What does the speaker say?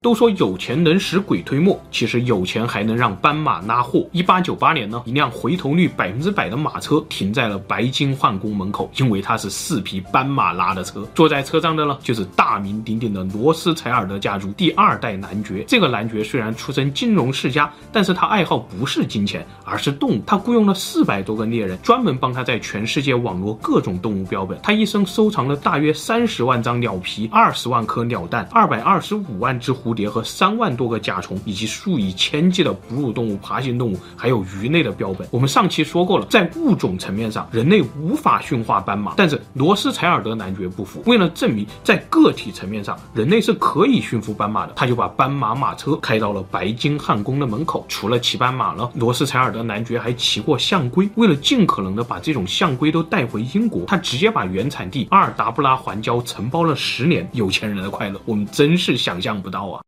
都说有钱能使鬼推磨，其实有钱还能让斑马拉货。1898年呢，一辆回头率100%的马车停在了白金汉宫门口，因为它是4匹斑马拉的车。坐在车上的呢，就是大名鼎鼎的罗斯柴尔德家族第2代男爵。这个男爵虽然出身金融世家，但是他爱好不是金钱，而是动物。他雇佣了400多个猎人，专门帮他在全世界网罗各种动物标本。他一生收藏了大约30万张鸟皮、20万颗鸟蛋、225万只蝴蝶和3万多个甲虫，以及数以千计的哺乳动物、爬行动物，还有鱼类的标本。我们上期说过了，在物种层面上，人类无法驯化斑马，但是罗斯柴尔德男爵不服，为了证明在个体层面上人类是可以驯服斑马的，他就把斑马马车开到了白金汉宫的门口。除了骑斑马了，罗斯柴尔德男爵还骑过象龟。为了尽可能的把这种象龟都带回英国，他直接把原产地阿尔达布拉环礁承包了10年。有钱人的快乐，我们真是想象不到啊！